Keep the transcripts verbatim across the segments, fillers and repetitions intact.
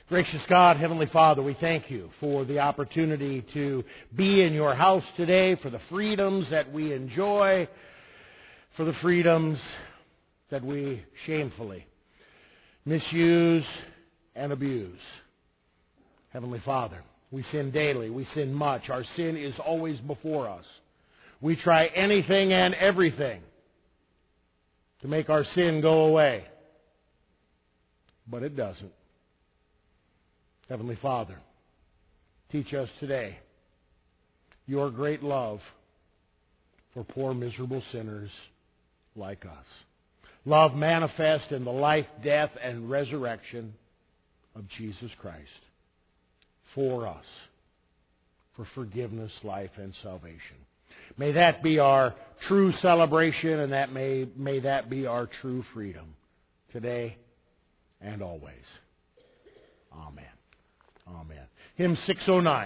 Gracious God, Heavenly Father, we thank you for the opportunity to be in your house today, for the freedoms that we enjoy, for the freedoms that we shamefully misuse and abuse. Heavenly Father, we sin daily. We sin much. Our sin is always before us. We try anything and everything to make our sin go away, but it doesn't. Heavenly Father, teach us today your great love for poor, miserable sinners like us. Love manifest in the life, death, and resurrection of Jesus Christ for us, for forgiveness, life, and salvation. May that be our true celebration, and that may, may that be our true freedom today and always. Amen. Amen. Hymn six oh nine.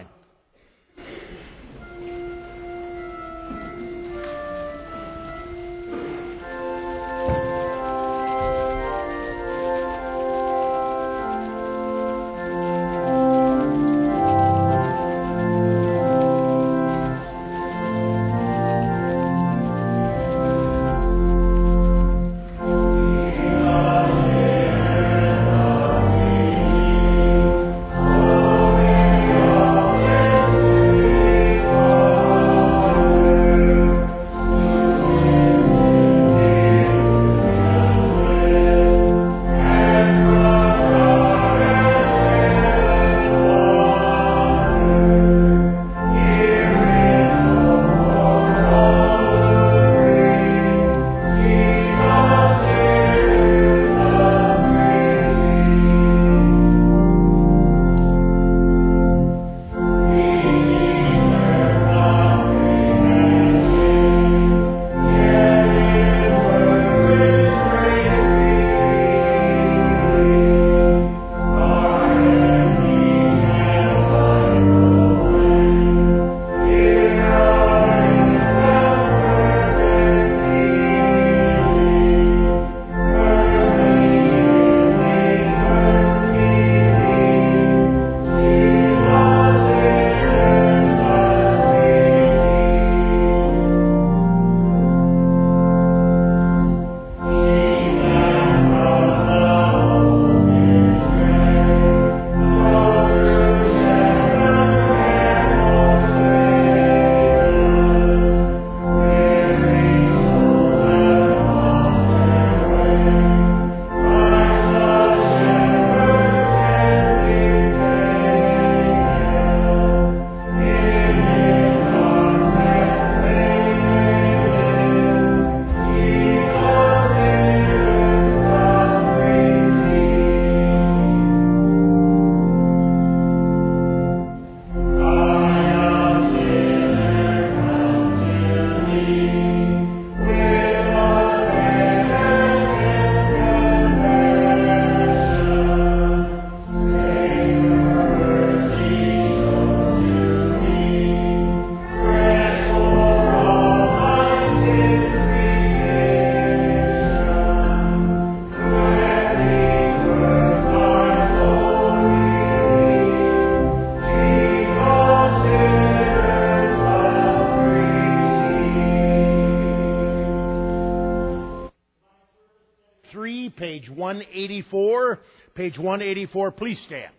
Page one eighty-four. Page one eighty-four. Please stand.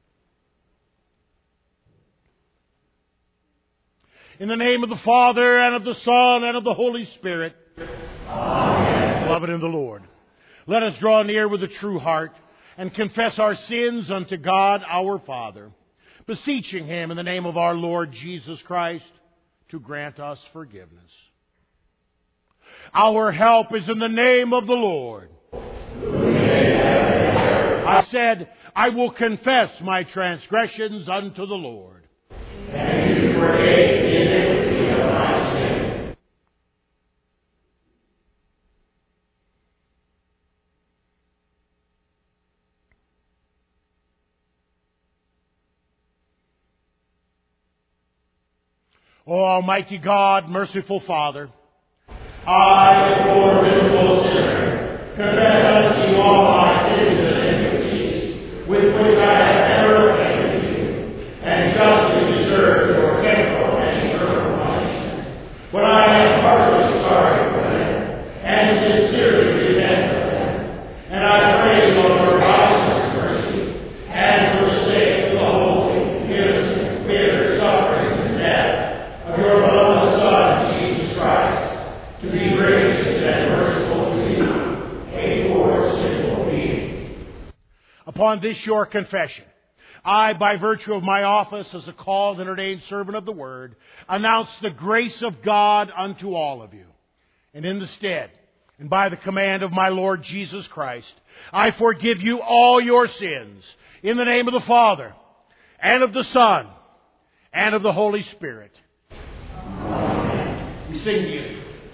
In the name of the Father, and of the Son, and of the Holy Spirit. Amen. Beloved in the Lord, let us draw near with a true heart and confess our sins unto God our Father, beseeching Him in the name of our Lord Jesus Christ to grant us forgiveness. Our help is in the name of the Lord. I said, I will confess my transgressions unto the Lord. And you forgave the iniquity of my sin. O Almighty God, merciful Father, I, a poor miserable sinner, confess unto you all my sins and iniquities, with which I have upon this your confession, I, by virtue of my office as a called and ordained servant of the Word, announce the grace of God unto all of you. And in the stead, and by the command of my Lord Jesus Christ, I forgive you all your sins in the name of the Father, and of the Son, and of the Holy Spirit. Amen. We sing you.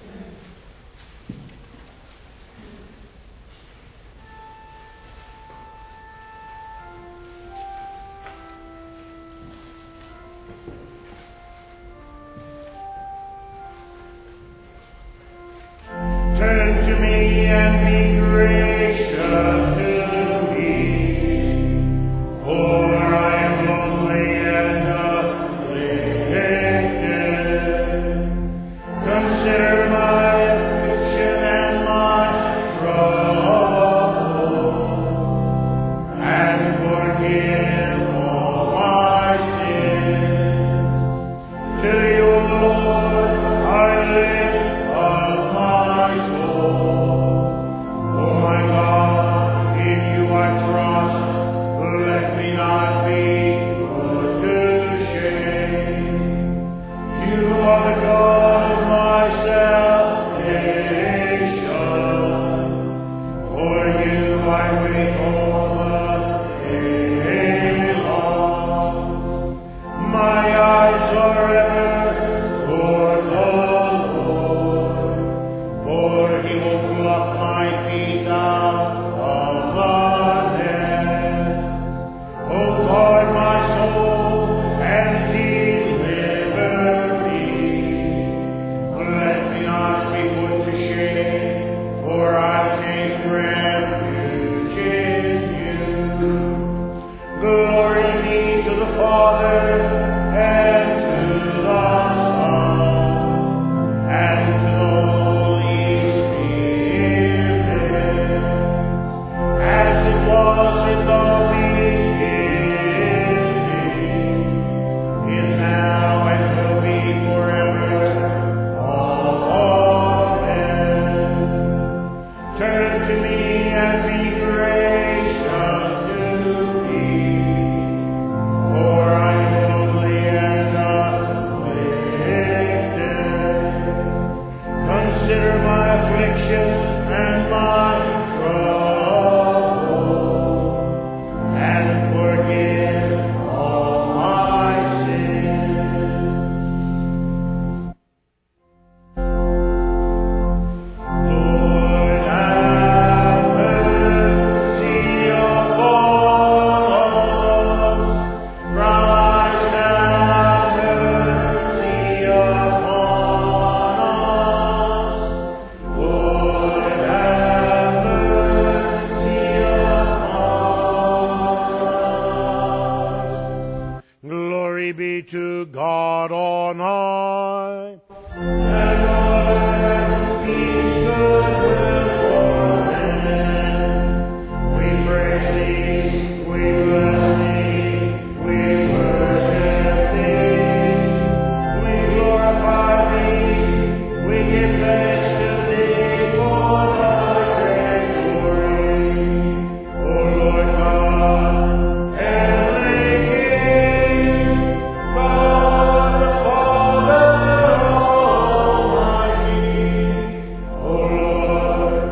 Turn to me and be gracious to me, for I am lonely and afflicted. Consider my affliction and my trouble, and forgive all my sins. To you, Lord, I lift up my soul. Oh my God, in you I trust. Let me not be put to shame. You are the God of my salvation. For you I wait all the day long. My eyes are ever toward the Lord, for he will pluck my feet out of the net. Oh, guard my soul and deliver me. Let me not be put to shame, for I take refuge in you. Glory be to the Father, and to the Son, and to the Holy Spirit, as it was in the beginning, is now, and will be forever. Amen. Turn to me and be gracious to me, for I am lonely and afflicted. Consider my affliction and my trouble, and forgive all my sins. Lord, have mercy upon us. Christ, have mercy upon us. Lord, have mercy upon us. Glory be to God on high. And Lord, peace, goodwill for men. We praise thee, we bless thee, we worship thee. We glorify thee, we give thanks to thee for thy great glory. O Lord God, heavenly King, God the Father Almighty. O Lord,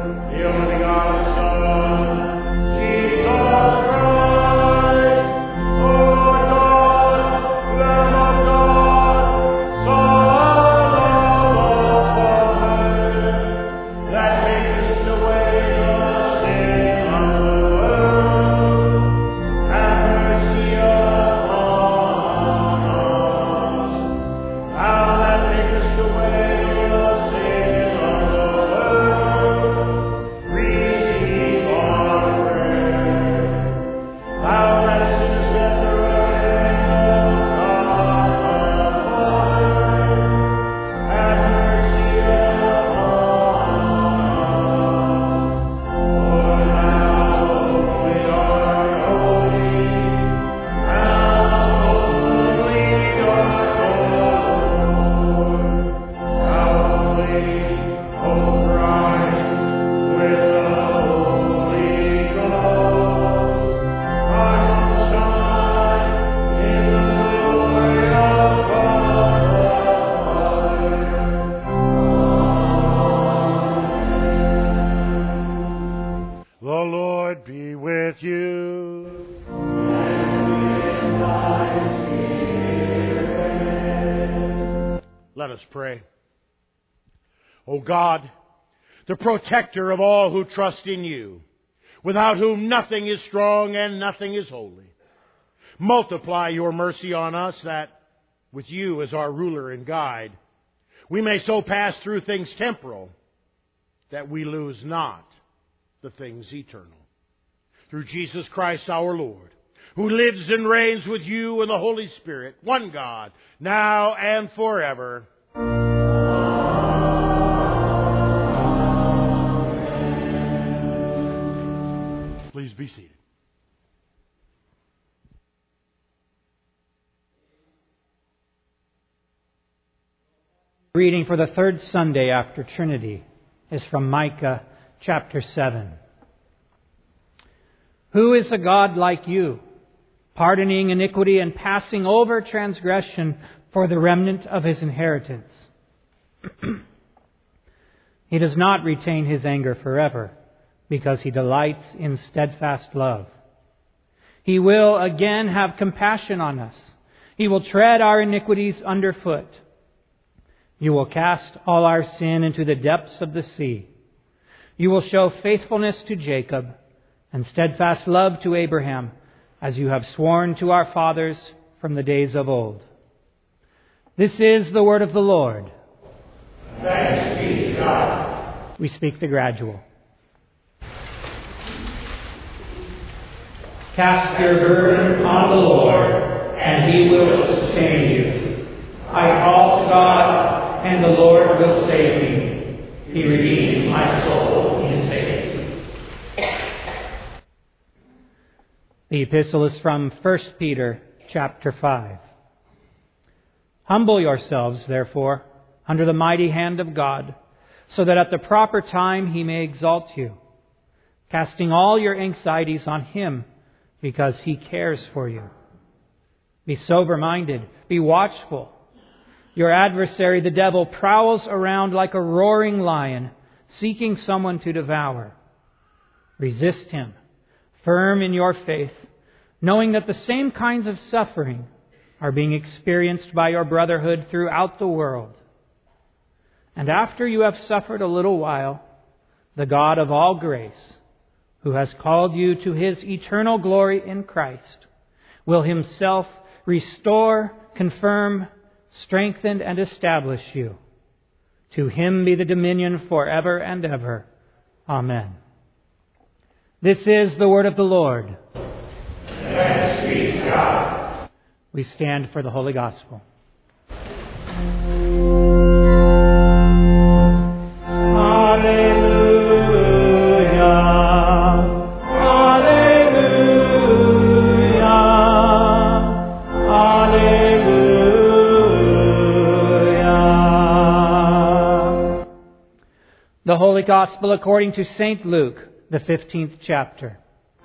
us pray. O God, the protector of all who trust in you, without whom nothing is strong and nothing is holy, multiply your mercy on us that, with you as our ruler and guide, we may so pass through things temporal that we lose not the things eternal. Through Jesus Christ our Lord, who lives and reigns with you in the Holy Spirit, one God, now and forever. Please be seated. Reading for the third Sunday after Trinity is from Micah chapter seven. Who is a God like you, pardoning iniquity and passing over transgression for the remnant of his inheritance? He does not retain his anger forever, because he delights in steadfast love. He will again have compassion on us. He will tread our iniquities underfoot. You will cast all our sin into the depths of the sea. You will show faithfulness to Jacob and steadfast love to Abraham, as you have sworn to our fathers from the days of old. This is the word of the Lord. Thanks be to God. We speak the gradual. Cast your burden upon the Lord, and He will sustain you. I call to God, and the Lord will save me. He redeems my soul in safety. The epistle is from First Peter chapter five. Humble yourselves, therefore, under the mighty hand of God, so that at the proper time He may exalt you, casting all your anxieties on Him, because He cares for you. Be sober-minded, be watchful. Your adversary, the devil, prowls around like a roaring lion, seeking someone to devour. Resist him, firm in your faith, knowing that the same kinds of suffering are being experienced by your brotherhood throughout the world. And after you have suffered a little while, the God of all grace, who has called you to His eternal glory in Christ, will Himself restore, confirm, strengthen, and establish you. To Him be the dominion forever and ever. Amen. This is the word of the Lord. Thanks be to God. We stand for the Holy Gospel. The Holy Gospel according to Saint Luke, the fifteenth chapter.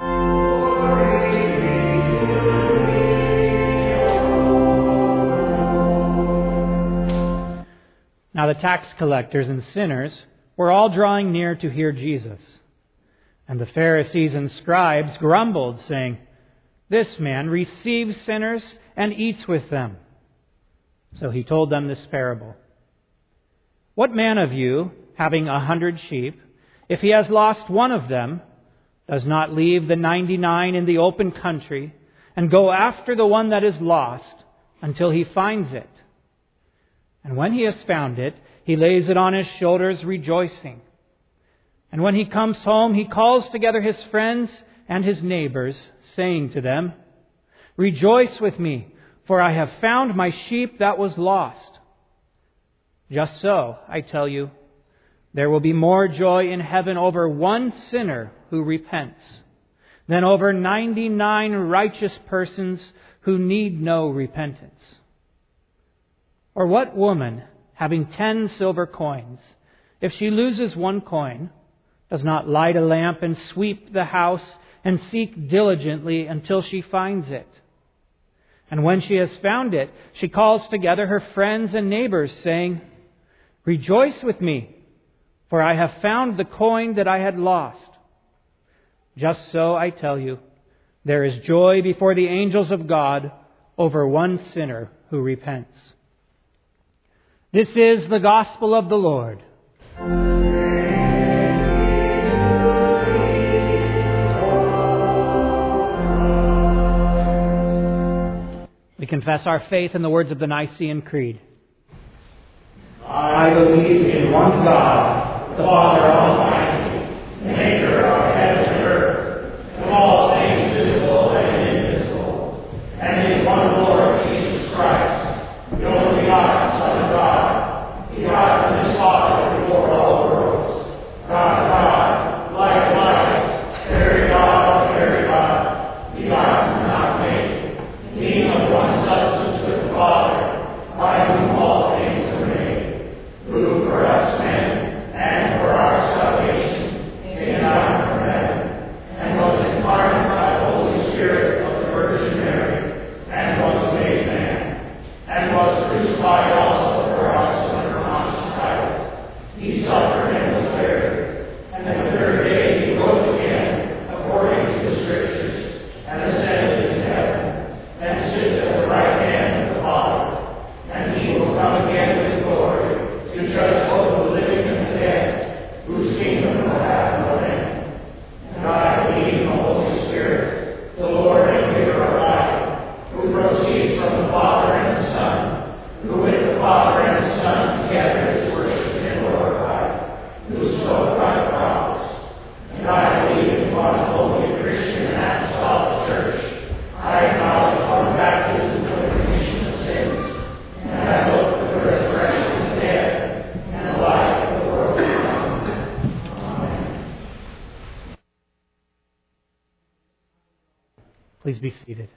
Now the tax collectors and sinners were all drawing near to hear Jesus. And the Pharisees and scribes grumbled, saying, "This man receives sinners and eats with them." So He told them this parable. What man of you, having a hundred sheep, if he has lost one of them, does not leave the ninety-nine in the open country and go after the one that is lost until he finds it? And when he has found it, he lays it on his shoulders, rejoicing. And when he comes home, he calls together his friends and his neighbors, saying to them, "Rejoice with me, for I have found my sheep that was lost." Just so, I tell you, there will be more joy in heaven over one sinner who repents than over ninety-nine righteous persons who need no repentance. Or what woman, having ten silver coins, if she loses one coin, does not light a lamp and sweep the house and seek diligently until she finds it? And when she has found it, she calls together her friends and neighbors, saying, "Rejoice with me, for I have found the coin that I had lost." Just so, I tell you, there is joy before the angels of God over one sinner who repents. This is the gospel of the Lord. We confess our faith in the words of the Nicene Creed. I believe in one God, the Father Almighty, maker of heaven and earth, of all things visible and invisible, and in one Lord Jesus Christ, the only begotten Son of God, begotten of His Father before all worlds, God of God, light of lights, very God of very God, begotten, not made, being of one substance with the Father, by whom all things are made, who for us men and for our salvation came down from heaven, and was incarnate by the Holy Spirit of the Virgin Mary, and was made man, and was crucified also for us under Pontius Pilate. He suffered and was buried, and the third day he rose again, according to the Scriptures, and ascended into heaven, and sits at the right hand of the Father. And he will come again with glory to judge both the living and the dead, whose kingdom will have no end. And I believe in the Holy Spirit, the Lord and giver of life, who proceeds from the Father and the Son, who with the Father and the Son together is worshipped and glorified, who spoke by the prophets. And I believe in one holy Christian and apostolic church. I acknowledge one baptism for the remission of sins, and I look for the resurrection of the dead and the life of the world to come. Amen. Please be seated.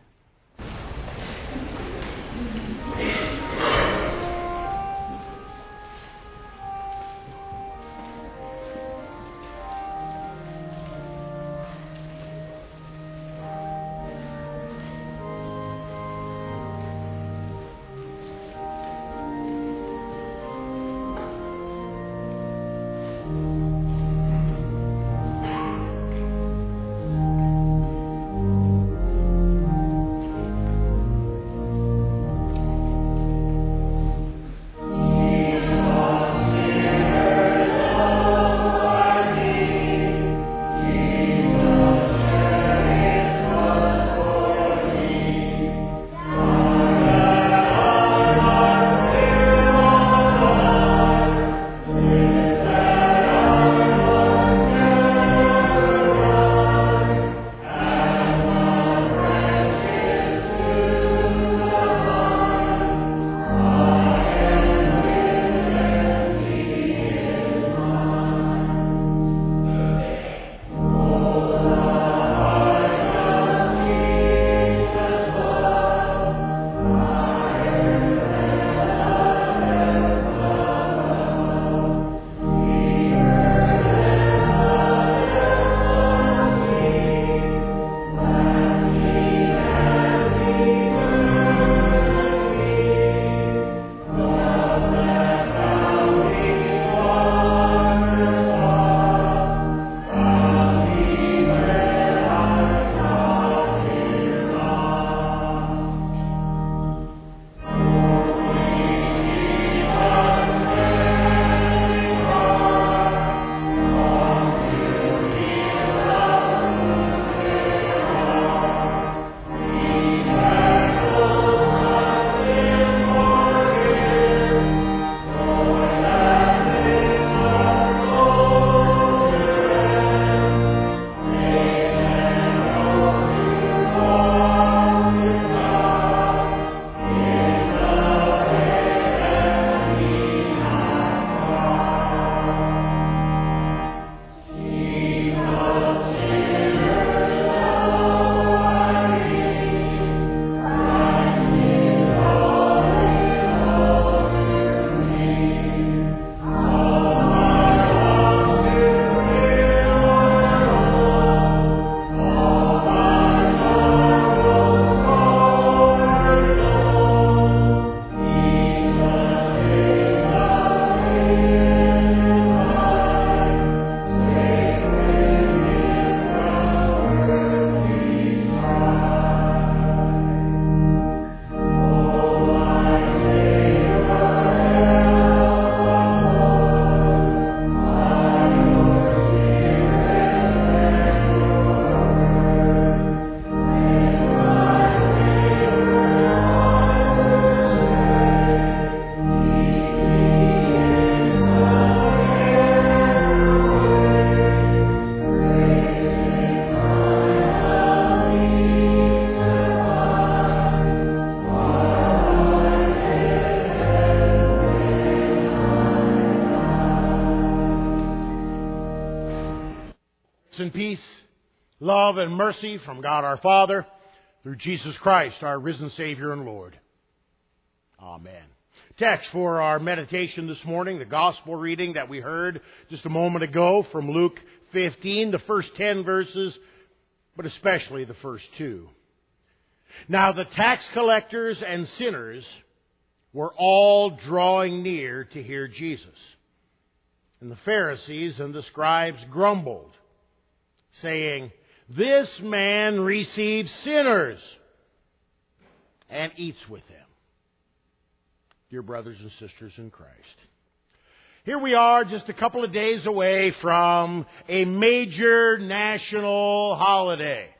and peace, love and mercy from God our Father, through Jesus Christ, our risen Savior and Lord. Amen. Text for our meditation this morning, the gospel reading that we heard just a moment ago from Luke fifteen, the first ten verses, but especially the first two. Now the tax collectors and sinners were all drawing near to hear Jesus. And the Pharisees and the scribes grumbled, saying, "This man receives sinners and eats with them." Dear brothers and sisters in Christ, here we are just a couple of days away from a major national holiday,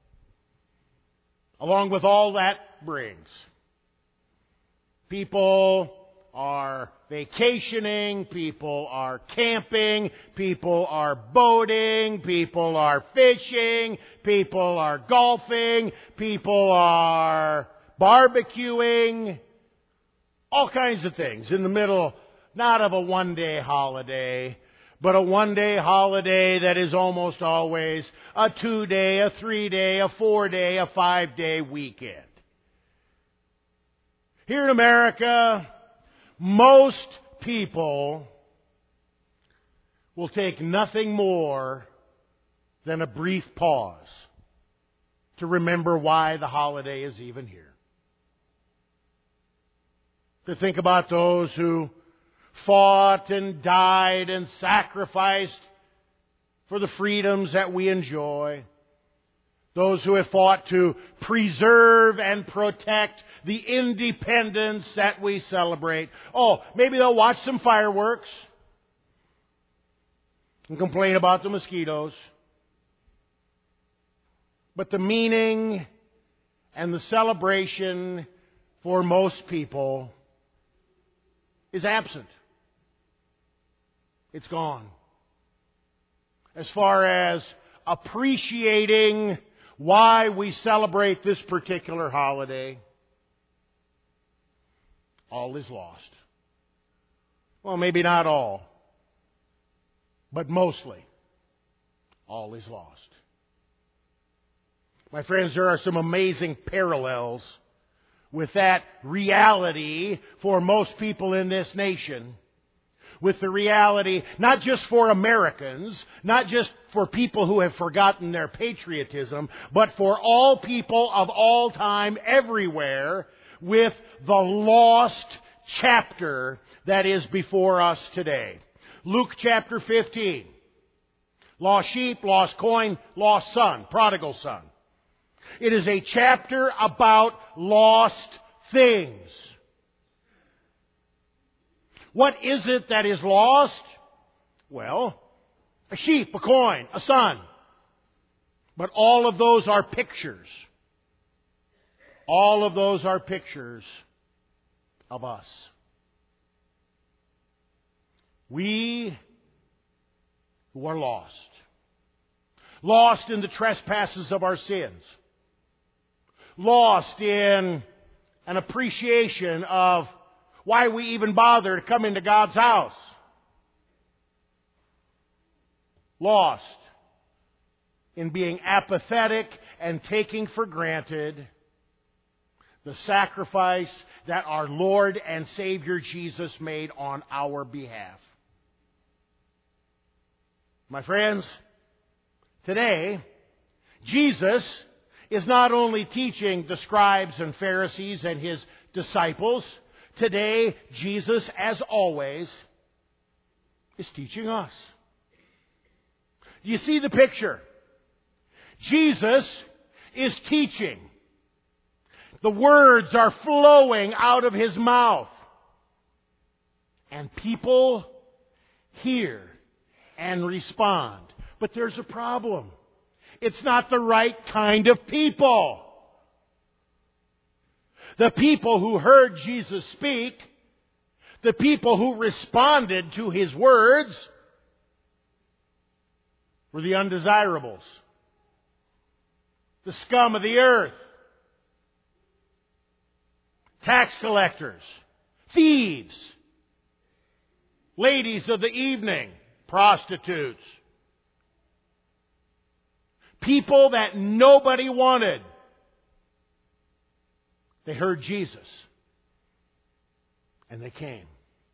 along with all that brings. People are vacationing, people are camping, people are boating, people are fishing, people are golfing, people are barbecuing, all kinds of things in the middle, not of a one-day holiday, but a one-day holiday that is almost always a two-day, a three-day, a four-day, a five-day weekend. Here in America, most people will take nothing more than a brief pause to remember why the holiday is even here. To think about those who fought and died and sacrificed for the freedoms that we enjoy. Those who have fought to preserve and protect the independence that we celebrate. Oh, maybe they'll watch some fireworks and complain about the mosquitoes. But the meaning and the celebration for most people is absent. It's gone. As far as appreciating why we celebrate this particular holiday, all is lost. Well, maybe not all, but mostly all is lost. My friends, there are some amazing parallels with that reality for most people in this nation. With the reality, not just for Americans, not just for people who have forgotten their patriotism, but for all people of all time, everywhere, with the lost chapter that is before us today. Luke chapter fifteen. Lost sheep, lost coin, lost son, prodigal son. It is a chapter about lost things. What is it that is lost? Well, a sheep, a coin, a son. But all of those are pictures. All of those are pictures of us. We who are lost. Lost in the trespasses of our sins. Lost in an appreciation of why we even bother to come into God's house. Lost in being apathetic and taking for granted the sacrifice that our Lord and Savior Jesus made on our behalf. My friends, today, Jesus is not only teaching the scribes and Pharisees and His disciples. Today, Jesus, as always, is teaching us. Do you see the picture? Jesus is teaching. The words are flowing out of His mouth. And people hear and respond. But there's a problem. It's not the right kind of people. The people who heard Jesus speak, the people who responded to His words, were the undesirables, the scum of the earth, tax collectors, thieves, ladies of the evening, prostitutes. people that nobody wanted. They heard Jesus. And they came.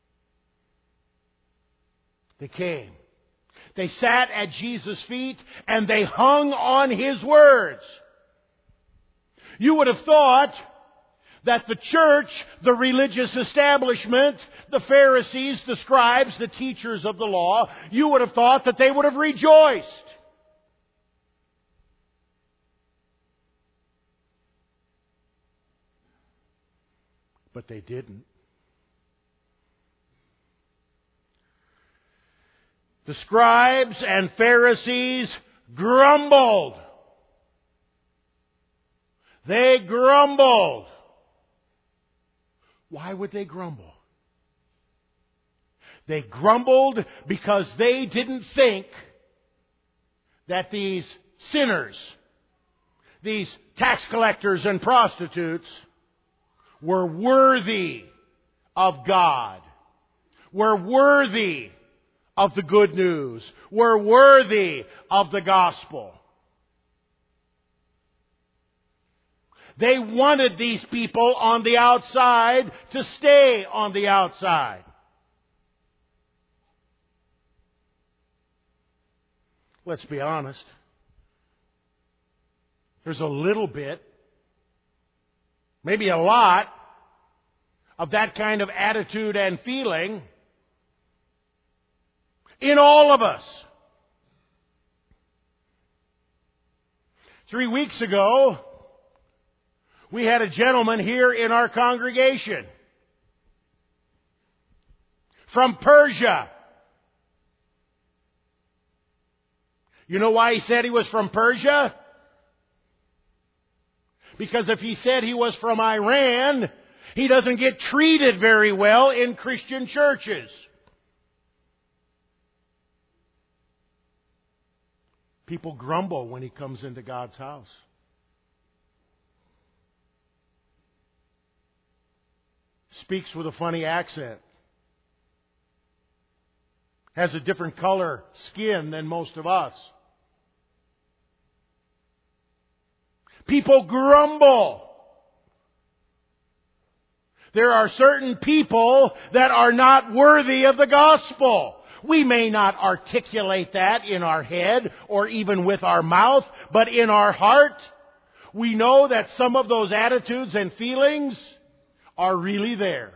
They came. They sat at Jesus' feet and they hung on His words. You would have thought that the church, the religious establishment, the Pharisees, the scribes, the teachers of the law, you would have thought that they would have rejoiced. But they didn't. The scribes and Pharisees grumbled. They grumbled. Why would they grumble? They grumbled because they didn't think that these sinners, these tax collectors and prostitutes, were worthy of God, were worthy of the good news, were worthy of the gospel. They wanted these people on the outside to stay on the outside. Let's be honest. There's a little bit, maybe a lot, of that kind of attitude and feeling in all of us. Three weeks ago, we had a gentleman here in our congregation from Persia. You know why he said he was from Persia? Because if he said he was from Iran, he doesn't get treated very well in Christian churches. People grumble when he comes into God's house. Speaks with a funny accent. Has a different color skin than most of us. People grumble. There are certain people that are not worthy of the gospel. We may not articulate that in our head or even with our mouth, but in our heart, we know that some of those attitudes and feelings are really there.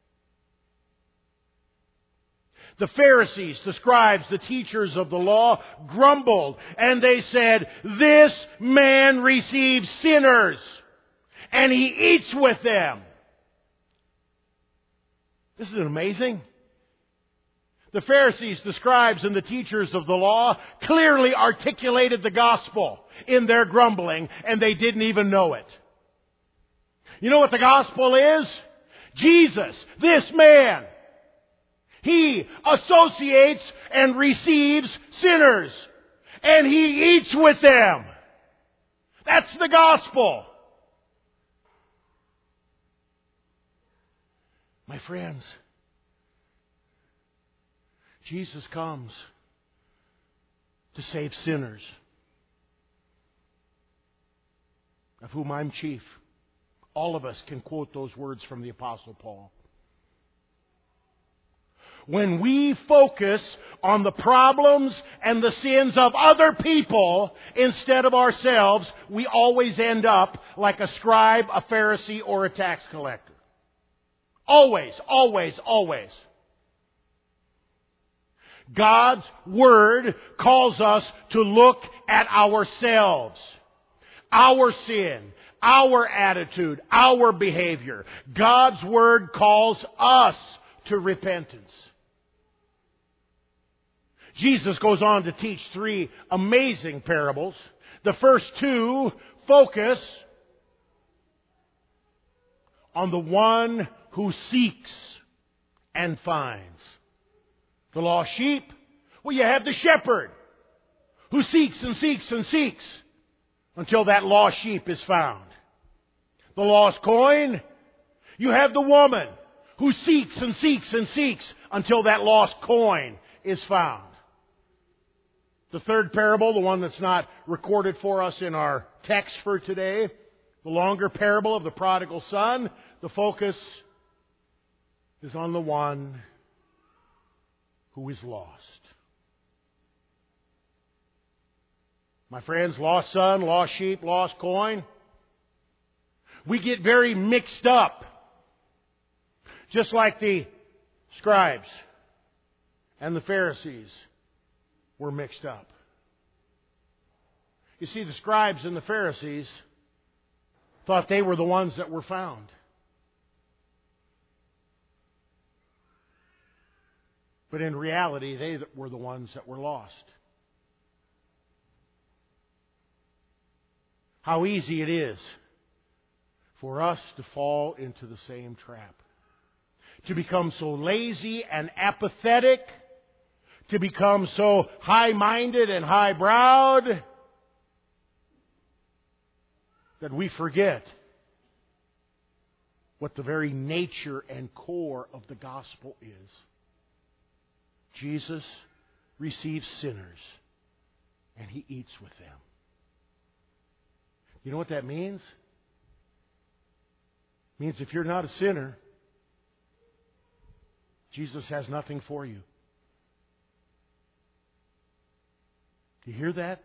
The Pharisees, the scribes, the teachers of the law grumbled, and they said, "This man receives sinners, and he eats with them." Isn't it amazing? The Pharisees, the scribes, and the teachers of the law clearly articulated the gospel in their grumbling, and they didn't even know it. You know what the gospel is? Jesus, this man, He associates and receives sinners, and He eats with them. That's the gospel. My friends, Jesus comes to save sinners, of whom I'm chief. All of us can quote those words from the Apostle Paul. When we focus on the problems and the sins of other people instead of ourselves, we always end up like a scribe, a Pharisee, or a tax collector. Always, always, always. God's Word calls us to look at ourselves, our sin, our attitude, our behavior. God's Word calls us to repentance. Jesus goes on to teach three amazing parables. The first two focus on the one who seeks and finds. The lost sheep, well, you have the shepherd who seeks and seeks and seeks until that lost sheep is found. The lost coin, you have the woman who seeks and seeks and seeks until that lost coin is found. The third parable, the one that's not recorded for us in our text for today, the longer parable of the prodigal son, the focus is on the one who is lost. My friends, lost son, lost sheep, lost coin. We get very mixed up, just like the scribes and the Pharisees were mixed up. You see, the scribes and the Pharisees thought they were the ones that were found. But in reality, they were the ones that were lost. How easy it is for us to fall into the same trap. To become so lazy and apathetic, to become so high-minded and high-browed, that we forget what the very nature and core of the gospel is. Jesus receives sinners, and He eats with them. You know what that means? It means if you're not a sinner, Jesus has nothing for you. Do you hear that?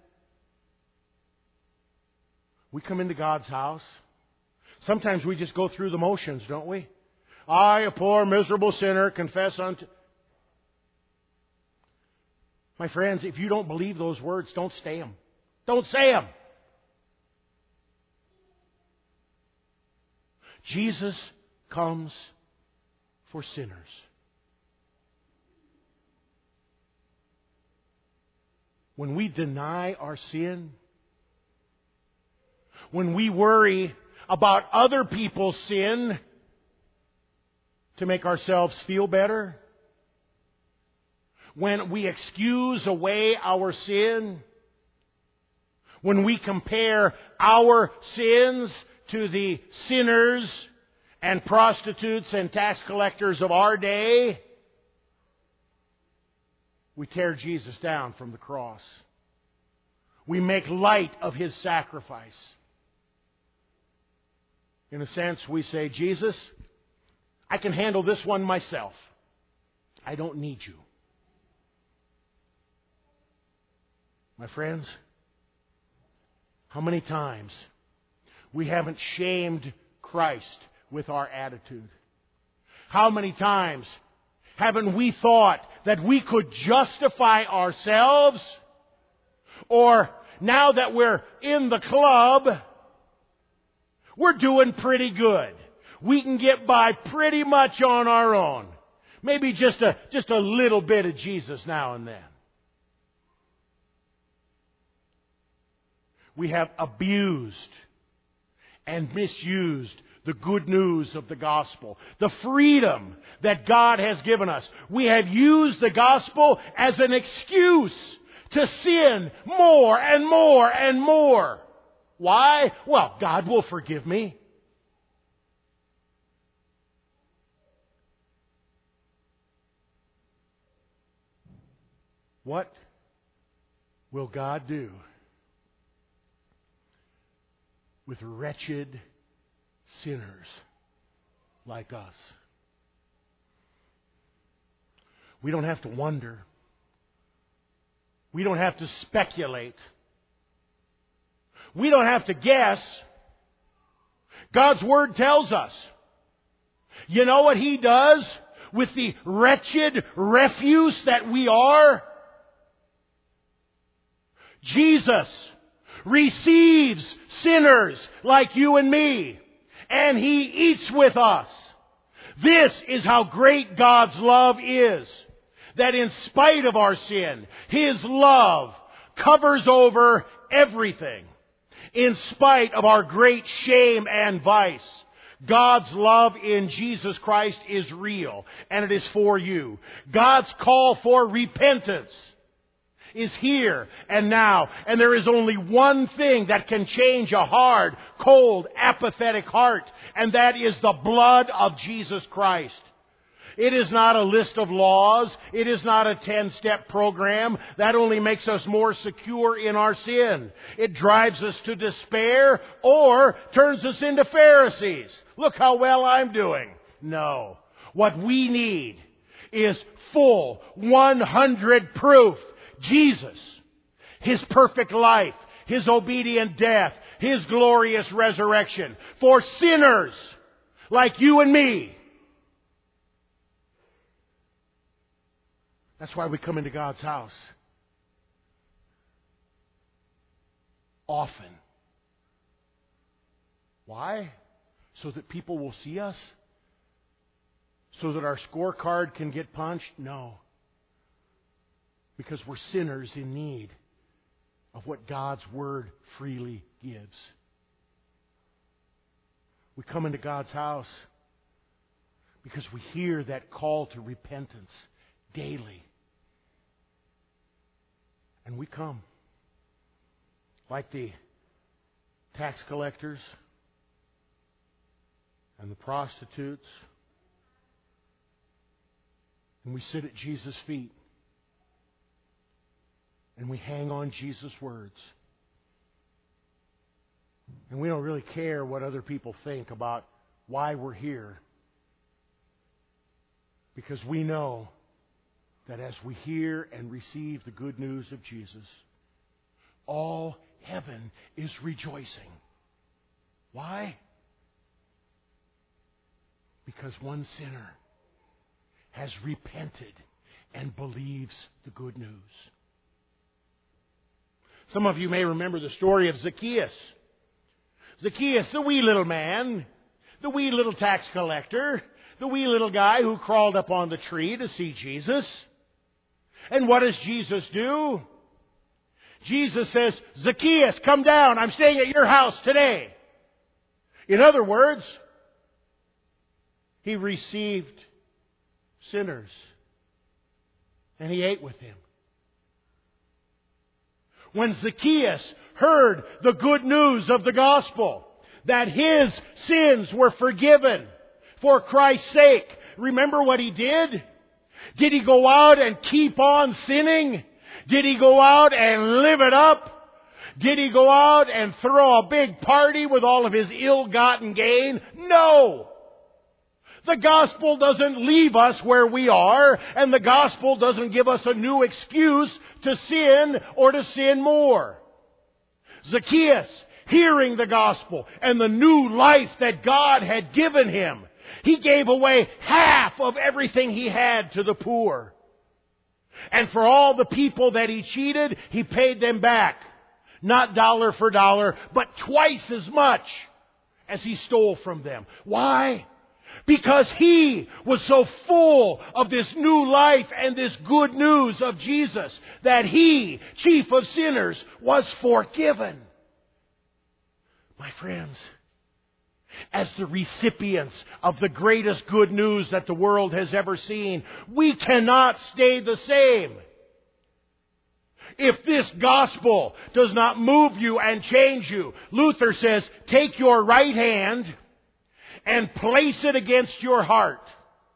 We come into God's house. Sometimes we just go through the motions, don't we? I, a poor, miserable sinner, confess unto... My friends, if you don't believe those words, don't say them. Don't say them. Jesus comes for sinners. When we deny our sin, when we worry about other people's sin to make ourselves feel better, when we excuse away our sin, when we compare our sins to the sinners and prostitutes and tax collectors of our day, we tear Jesus down from the cross. We make light of His sacrifice. In a sense, we say, Jesus, I can handle this one myself. I don't need you. My friends, how many times we haven't shamed Christ with our attitude? How many times haven't we thought that we could justify ourselves? Or now that we're in the club, we're doing pretty good. We can get by pretty much on our own. Maybe just a, just a little bit of Jesus now and then. We have abused and misused the good news of the gospel, the freedom that God has given us. We have used the gospel as an excuse to sin more and more and more. Why? Well, God will forgive me. What will God do with wretched sinners like us? We don't have to wonder. We don't have to speculate. We don't have to guess. God's Word tells us. You know what He does with the wretched refuse that we are? Jesus receives sinners like you and me, and He eats with us. This is how great God's love is. That in spite of our sin, His love covers over everything. In spite of our great shame and vice, God's love in Jesus Christ is real, and it is for you. God's call for repentance is here and now. And there is only one thing that can change a hard, cold, apathetic heart, and that is the blood of Jesus Christ. It is not a list of laws. It is not a ten-step program. That only makes us more secure in our sin. It drives us to despair or turns us into Pharisees. Look how well I'm doing. No. What we need is full, one hundred proof. Jesus, His perfect life, His obedient death, His glorious resurrection for sinners like you and me. That's why we come into God's house often. Why? So that people will see us? So that our scorecard can get punched? No. Because we're sinners in need of what God's Word freely gives. We come into God's house because we hear that call to repentance daily. And we come like the tax collectors and the prostitutes, and we sit at Jesus' feet and we hang on Jesus' words. And we don't really care what other people think about why we're here, because we know that as we hear and receive the good news of Jesus, all heaven is rejoicing. Why? Because one sinner has repented and believes the good news. Some of you may remember the story of Zacchaeus. Zacchaeus, the wee little man, the wee little tax collector, the wee little guy who crawled up on the tree to see Jesus. And what does Jesus do? Jesus says, Zacchaeus, come down. I'm staying at your house today. In other words, He received sinners and He ate with them. When Zacchaeus heard the good news of the gospel, that his sins were forgiven for Christ's sake, remember what he did? Did he go out and keep on sinning? Did he go out and live it up? Did he go out and throw a big party with all of his ill-gotten gain? No! The gospel doesn't leave us where we are, and the gospel doesn't give us a new excuse to sin or to sin more. Zacchaeus, hearing the gospel and the new life that God had given him, he gave away half of everything he had to the poor. And for all the people that he cheated, he paid them back. Not dollar for dollar, but twice as much as he stole from them. Why? Because he was so full of this new life and this good news of Jesus that he, chief of sinners, was forgiven. My friends, as the recipients of the greatest good news that the world has ever seen, we cannot stay the same. If this gospel does not move you and change you, Luther says, take your right hand and place it against your heart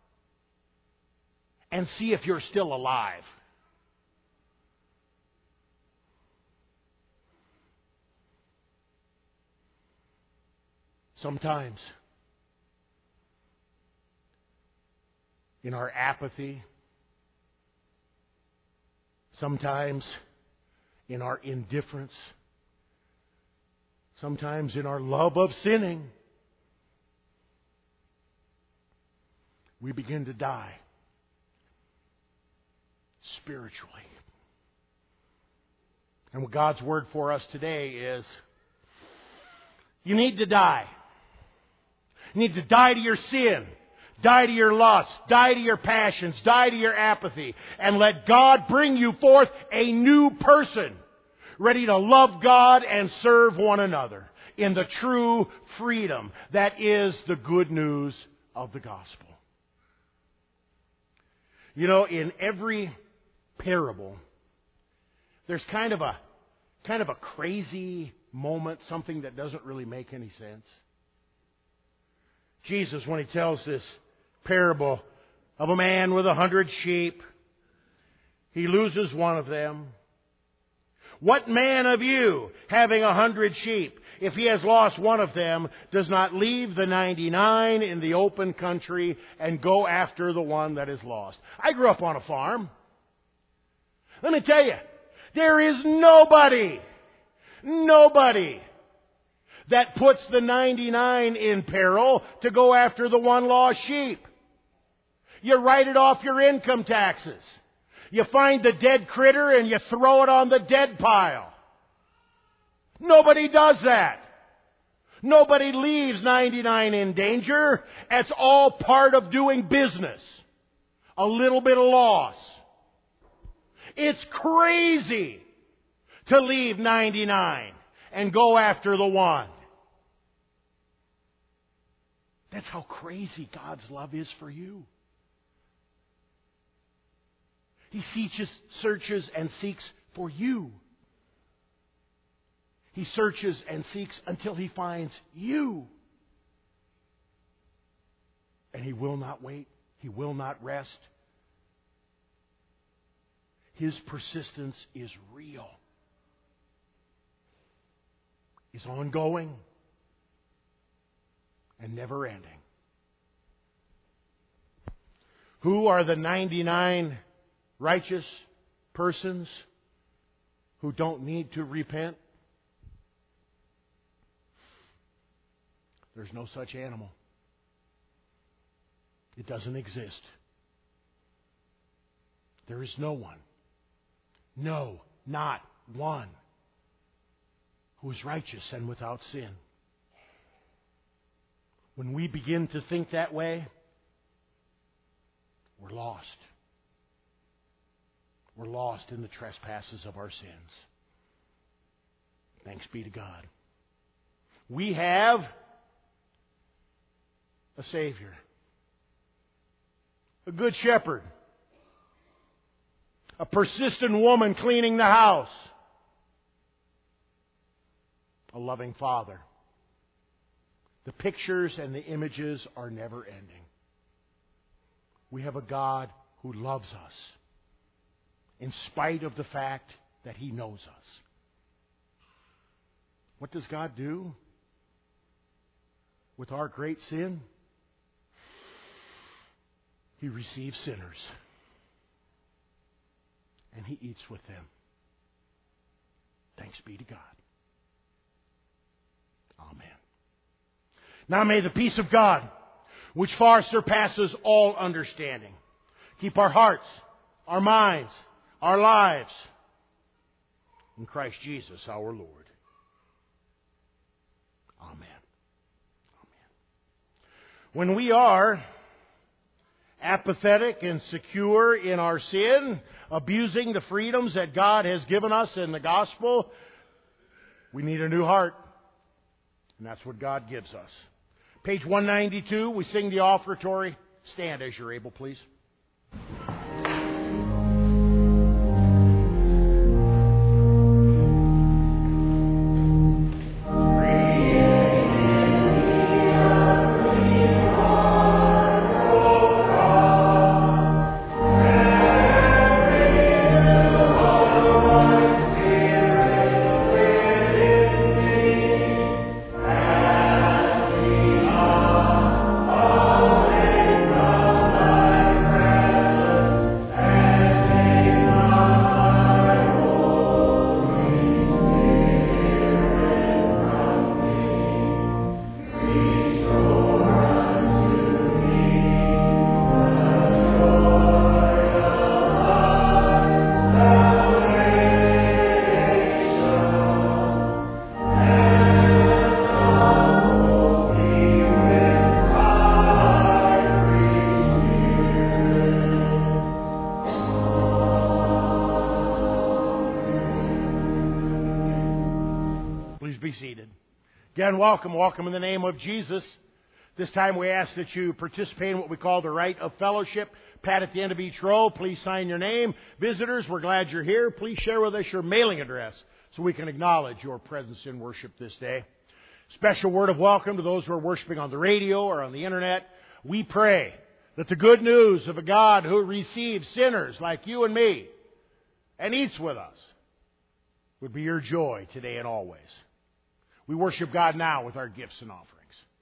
and see if you're still alive. Sometimes, in our apathy, sometimes in our indifference, sometimes in our love of sinning, we begin to die spiritually. And what God's word for us today is, you need to die. You need to die to your sin, die to your lust, die to your passions, die to your apathy, and let God bring you forth a new person, ready to love God and serve one another in the true freedom that is the good news of the gospel. You know, in every parable, there's kind of a kind of a crazy moment, something that doesn't really make any sense. Jesus, when he tells this parable of a man with a hundred sheep. He loses one of them. What man of you, having a hundred sheep, if he has lost one of them, does not leave the ninety-nine in the open country and go after the one that is lost? I grew up on a farm. Let me tell you, there is nobody, nobody that puts the ninety-nine in peril to go after the one lost sheep. You write it off your income taxes. You find the dead critter and you throw it on the dead pile. Nobody does that. Nobody leaves ninety-nine in danger. It's all part of doing business. A little bit of loss. It's crazy to leave ninety-nine and go after the one. That's how crazy God's love is for you. He searches, searches and seeks for you. He searches and seeks until He finds you. And He will not wait. He will not rest. His persistence is real. Is ongoing and never ending. Who are the ninety-nine righteous persons who don't need to repent? There's no such animal. It doesn't exist. There is no one. No, not one who is righteous and without sin. When we begin to think that way, we're lost. We're lost in the trespasses of our sins. Thanks be to God. We have a Savior, a good shepherd, a persistent woman cleaning the house, a loving Father. The pictures and the images are never ending. We have a God who loves us in spite of the fact that He knows us. What does God do with our great sin? He receives sinners and He eats with them. Thanks be to God. Amen. Now may the peace of God, which far surpasses all understanding, keep our hearts, our minds, our lives in Christ Jesus our Lord. Amen. Amen. When we are apathetic and secure in our sin, abusing the freedoms that God has given us in the gospel, we need a new heart. And that's what God gives us. Page one ninety-two, we sing the offertory. Stand as you're able, please. Again, welcome, welcome in the name of Jesus. This time we ask that you participate in what we call the rite of fellowship. Pat at the end of each row, please sign your name. Visitors, we're glad you're here. Please share with us your mailing address so we can acknowledge your presence in worship this day. Special word of welcome to those who are worshiping on the radio or on the internet. We pray that the good news of a God who receives sinners like you and me and eats with us would be your joy today and always. We worship God now with our gifts and offerings.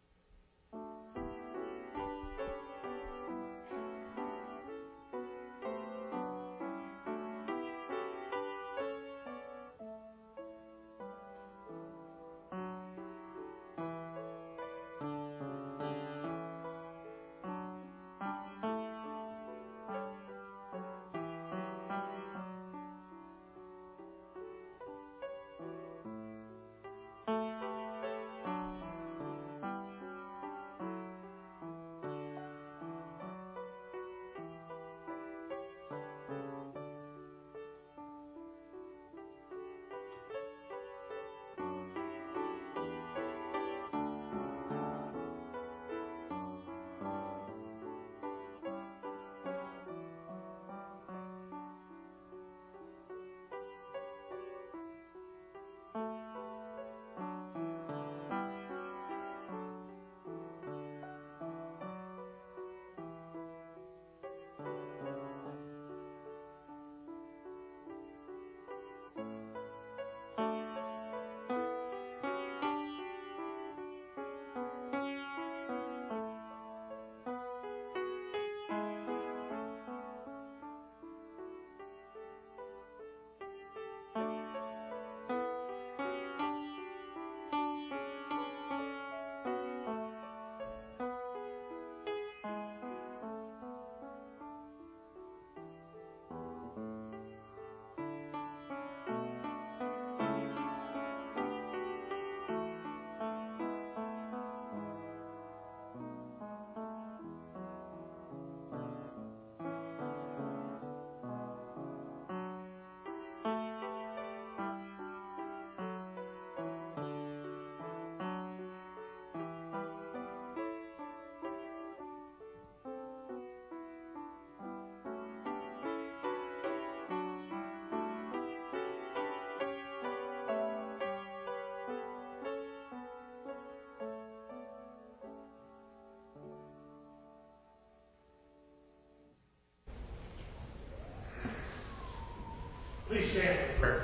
Please stand for prayer.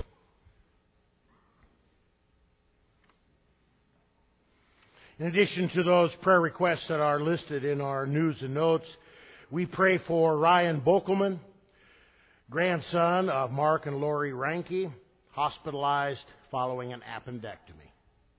In addition to those prayer requests that are listed in our news and notes, we pray for Ryan Bokelman, grandson of Mark and Lori Ranke, hospitalized following an appendectomy.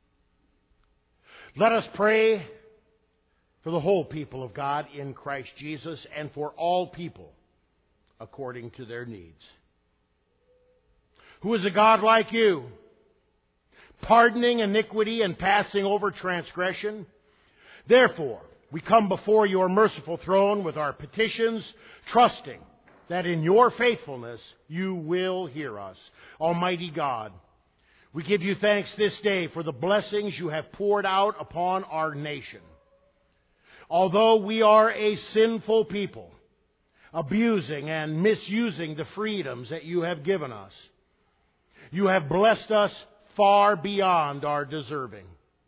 Let us pray for the whole people of God in Christ Jesus and for all people according to their needs. Who is a God like you, pardoning iniquity and passing over transgression? Therefore, we come before your merciful throne with our petitions, trusting that in your faithfulness you will hear us. Almighty God, we give you thanks this day for the blessings you have poured out upon our nation. Although we are a sinful people, abusing and misusing the freedoms that you have given us, you have blessed us far beyond our deserving.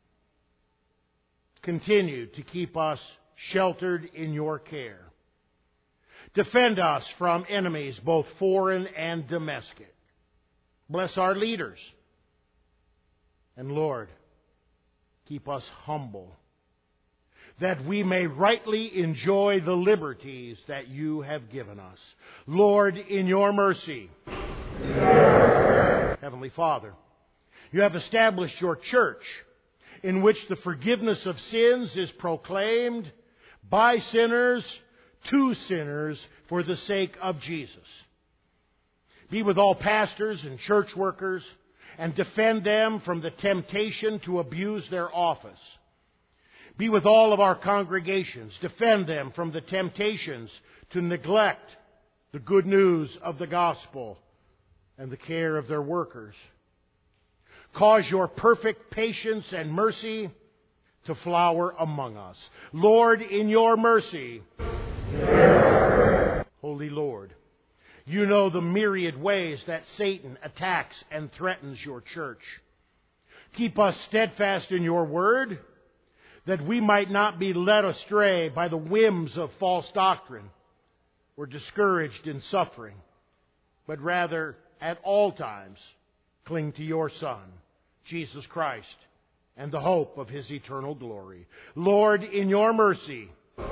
Continue to keep us sheltered in your care. Defend us from enemies, both foreign and domestic. Bless our leaders. And Lord, keep us humble, that we may rightly enjoy the liberties that you have given us. Lord, in your mercy, Heavenly Father, you have established your church in which the forgiveness of sins is proclaimed by sinners to sinners for the sake of Jesus. Be with all pastors and church workers and defend them from the temptation to abuse their office. Be with all of our congregations. Defend them from the temptations to neglect the good news of the gospel and the care of their workers. Cause your perfect patience and mercy to flower among us. Lord, in your mercy, Holy Lord, you know the myriad ways that Satan attacks and threatens your church. Keep us steadfast in your word, that we might not be led astray by the whims of false doctrine or discouraged in suffering, but rather at all times cling to your Son, Jesus Christ, and the hope of His eternal glory. Lord, in your mercy,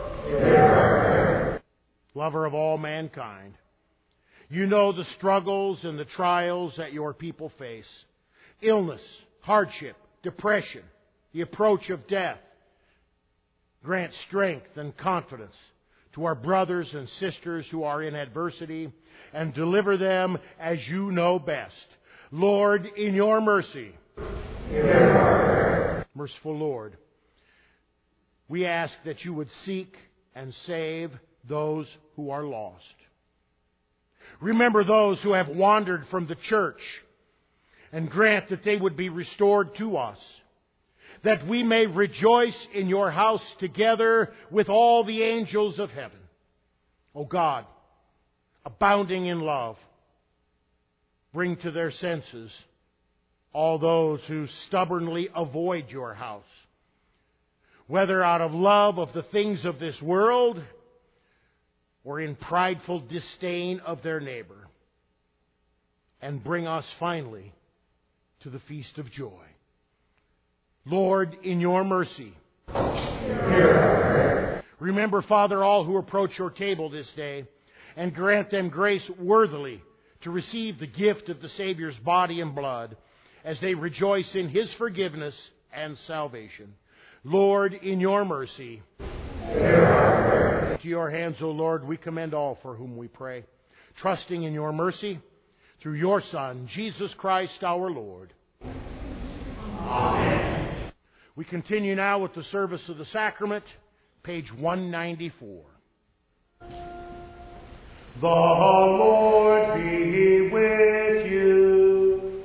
lover of all mankind, you know the struggles and the trials that your people face. Illness, hardship, depression, the approach of death. Grant strength and confidence to our brothers and sisters who are in adversity, and deliver them as you know best. Lord, in your mercy, merciful Lord, we ask that you would seek and save those who are lost. Remember those who have wandered from the church, and grant that they would be restored to us, that we may rejoice in your house together with all the angels of heaven. O God, abounding in love, bring to their senses all those who stubbornly avoid your house, whether out of love of the things of this world or in prideful disdain of their neighbor, and bring us finally to the feast of joy. Lord, in your mercy, remember, Father, all who approach your table this day, and grant them grace worthily to receive the gift of the Savior's body and blood as they rejoice in His forgiveness and salvation. Lord, in your mercy, to your hands, O Lord, we commend all for whom we pray, trusting in your mercy through your Son, Jesus Christ our Lord. Amen. We continue now with the service of the sacrament, page one ninety-four. The Lord be with you.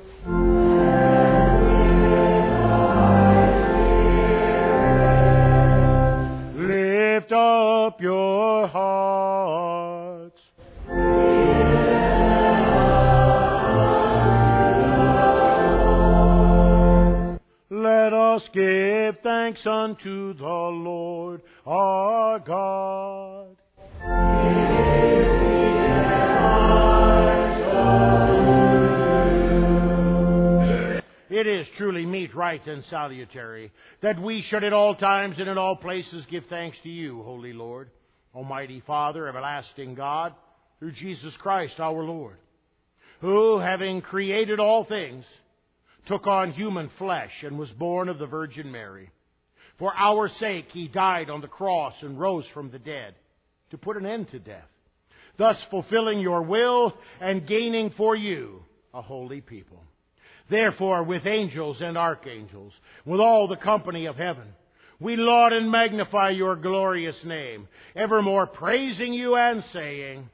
Lift up your hearts. Let us give thanks unto the Lord our God. It is truly meet, right, and salutary that we should at all times and in all places give thanks to you, Holy Lord, Almighty Father, everlasting God, through Jesus Christ our Lord, who, having created all things, took on human flesh and was born of the Virgin Mary. For our sake He died on the cross and rose from the dead to put an end to death, thus fulfilling your will and gaining for you a holy people. Therefore, with angels and archangels, with all the company of heaven, we laud and magnify your glorious name, evermore praising you and saying,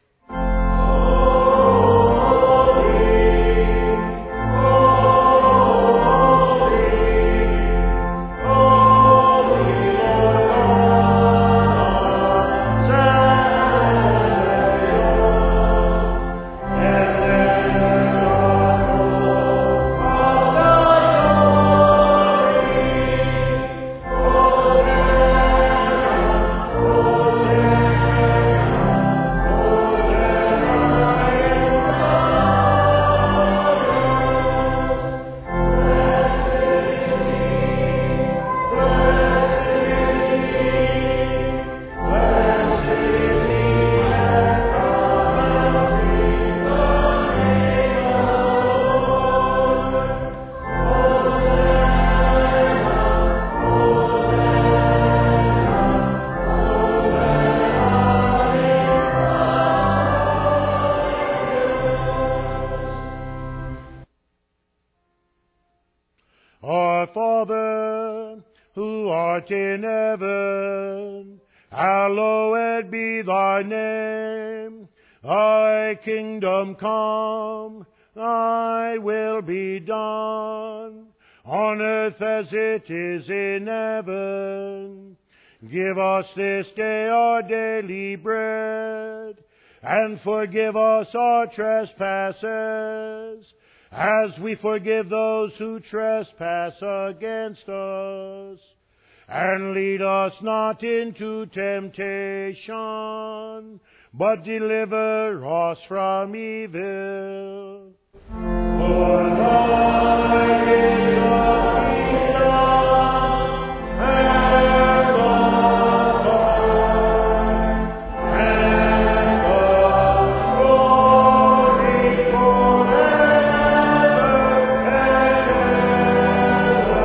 Our Father, who art in heaven, hallowed be thy name. Thy kingdom come, thy will be done, on earth as it is in heaven. Give us this day our daily bread, and forgive us our trespasses, as we forgive those who trespass against us. And lead us not into temptation, but deliver us from evil. For thine is the kingdom, and the power, and the glory forever and ever.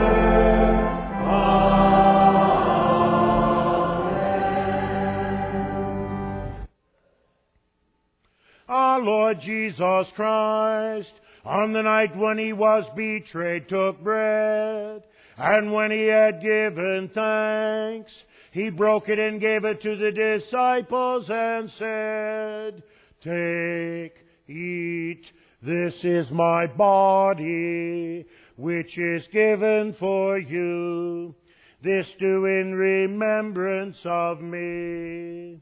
Our Lord Jesus Christ, on the night when he was betrayed, took bread, and when he had given thanks, he broke it and gave it to the disciples and said, "Take, eat, this is my body, which is given for you. This do in remembrance of me."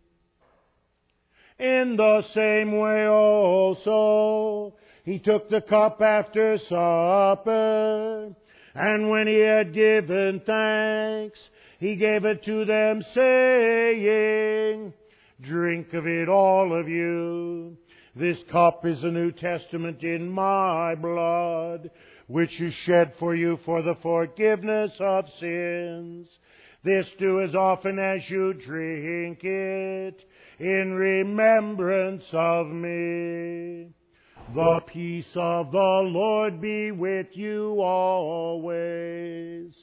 In the same way also, he took the cup after supper, and when he had given thanks, he gave it to them, saying, "Drink of it, all of you. This cup is the New Testament in my blood, which is shed for you for the forgiveness of sins. This do as often as you drink it, in remembrance of me." The peace of the Lord be with you always.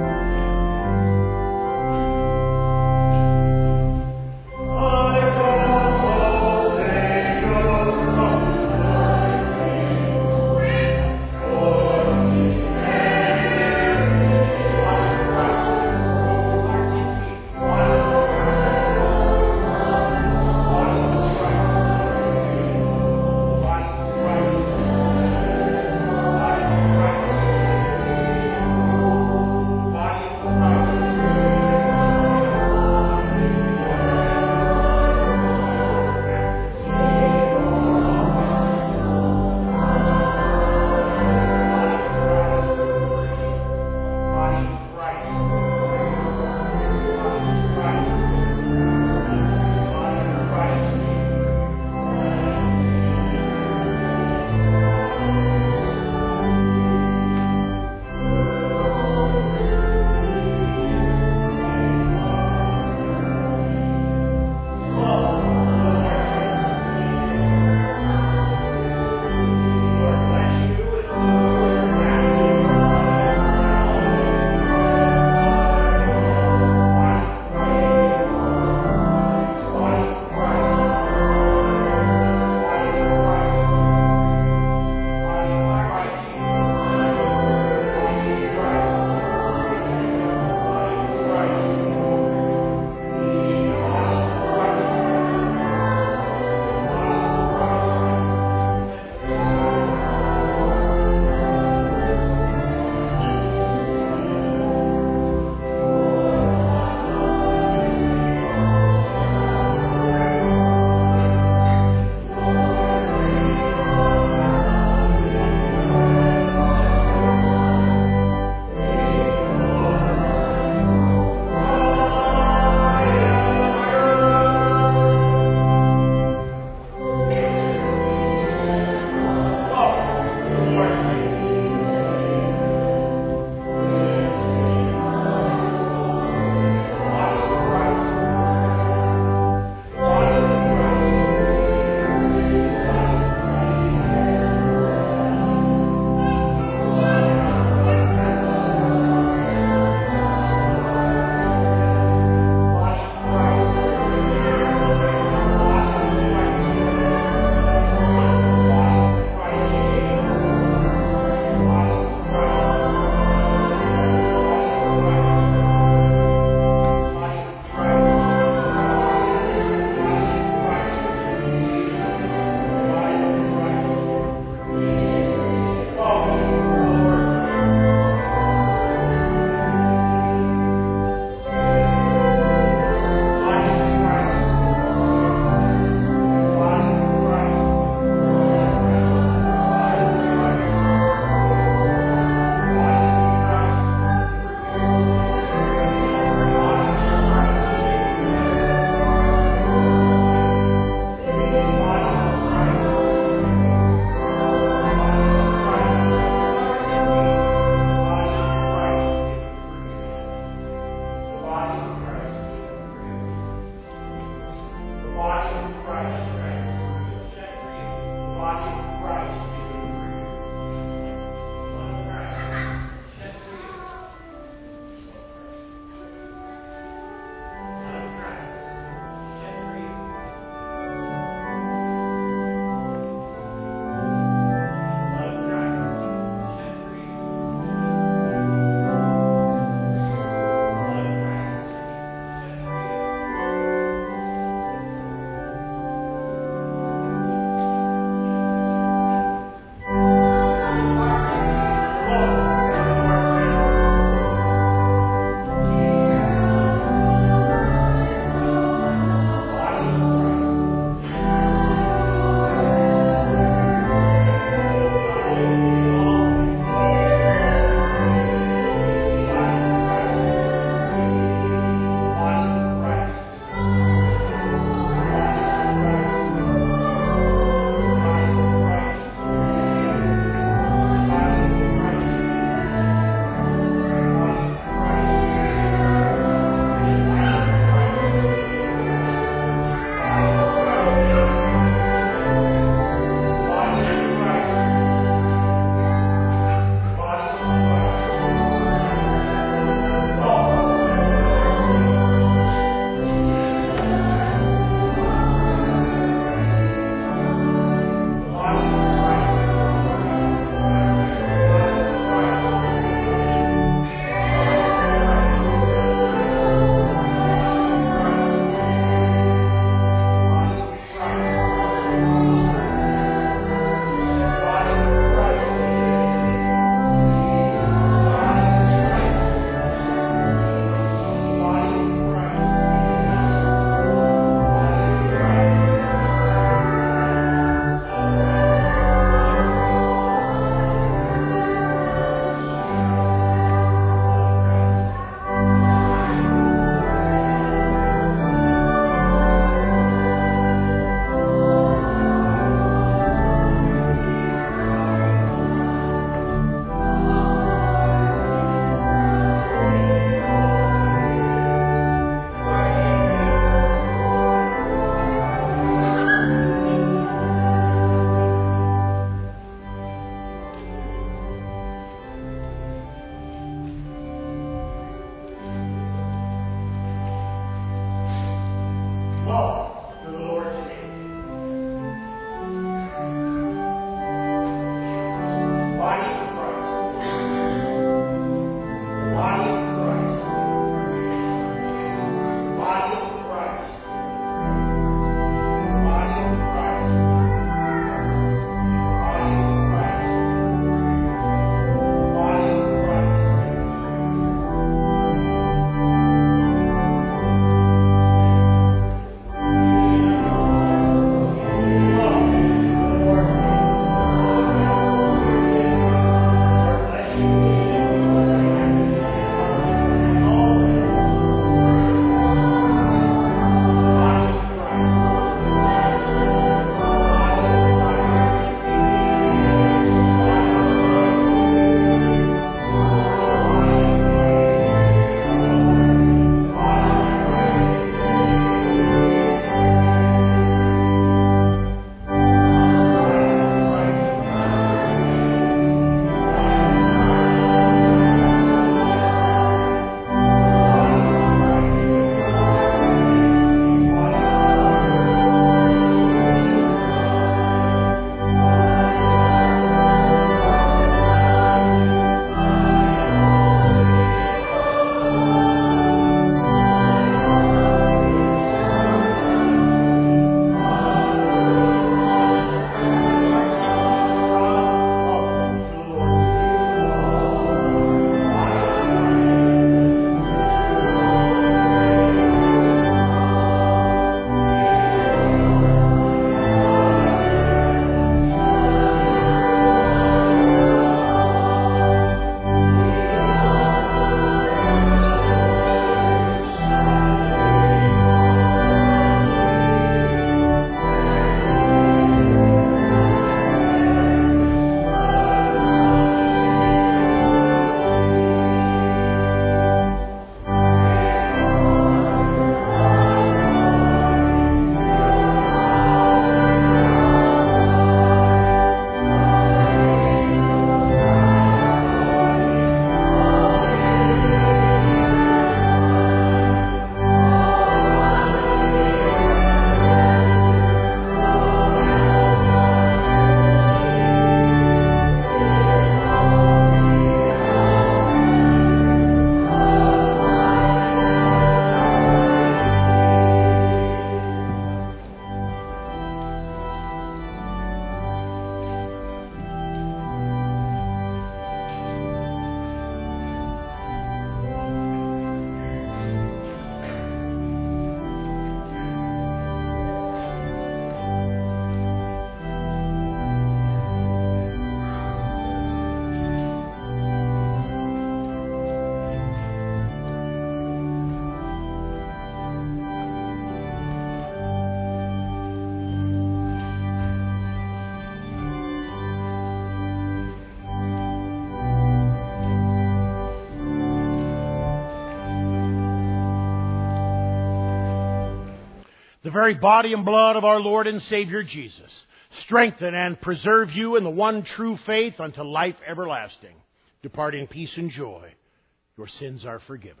the very body and blood of our Lord and Savior Jesus, strengthen and preserve you in the one true faith unto life everlasting. Depart in peace and joy. Your sins are forgiven.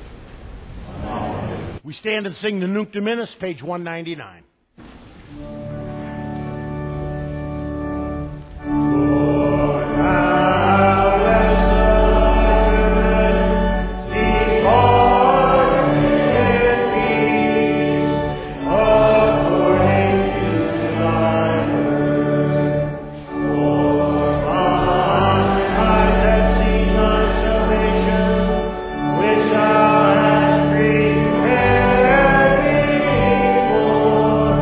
Amen. We stand and sing the Nunc Dimittis, page one ninety-nine. Which thou hast prepared before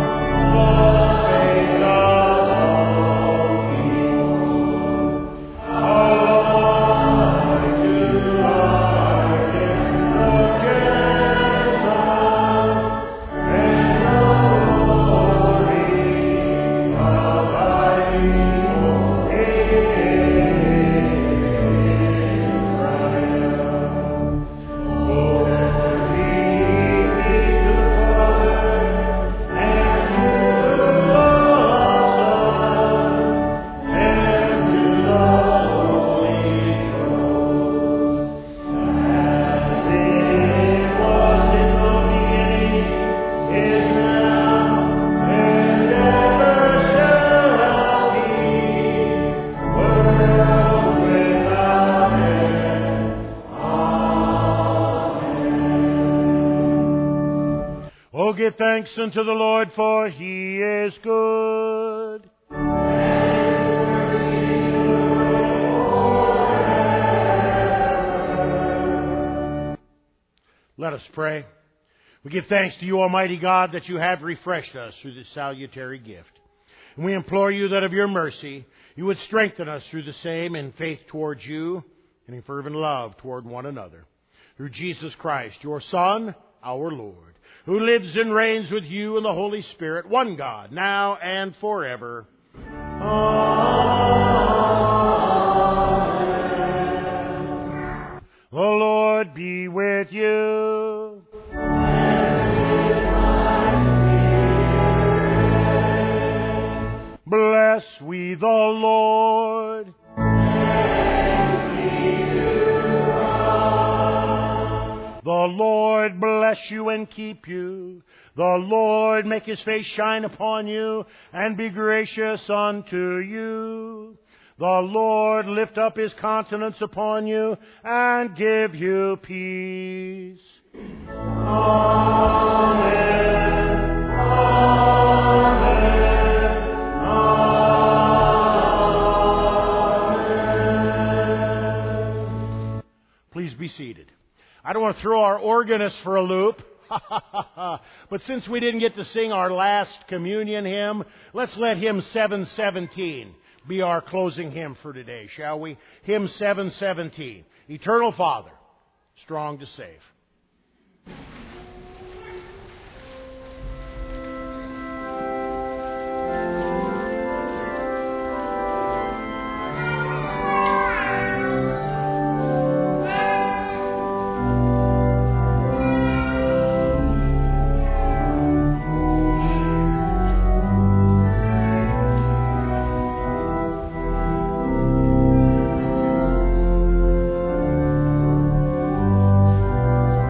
Oh, give thanks unto the Lord, for He is good. Let us pray. We give thanks to you, Almighty God, that you have refreshed us through this salutary gift. And we implore you that of your mercy you would strengthen us through the same in faith towards you and in fervent love toward one another. Through Jesus Christ, your Son, our Lord, who lives and reigns with you in the Holy Spirit, one God, now and forever. Amen. The Lord be with you. Bless we the Lord. The Lord bless you and keep you. The Lord make His face shine upon you and be gracious unto you. The Lord lift up His countenance upon you and give you peace. Amen. Amen. Please be seated. I don't want to throw our organist for a loop, but since we didn't get to sing our last communion hymn, let's let hymn seven seventeen be our closing hymn for today, shall we? Hymn seven seventeen, Eternal Father, strong to save. Amen.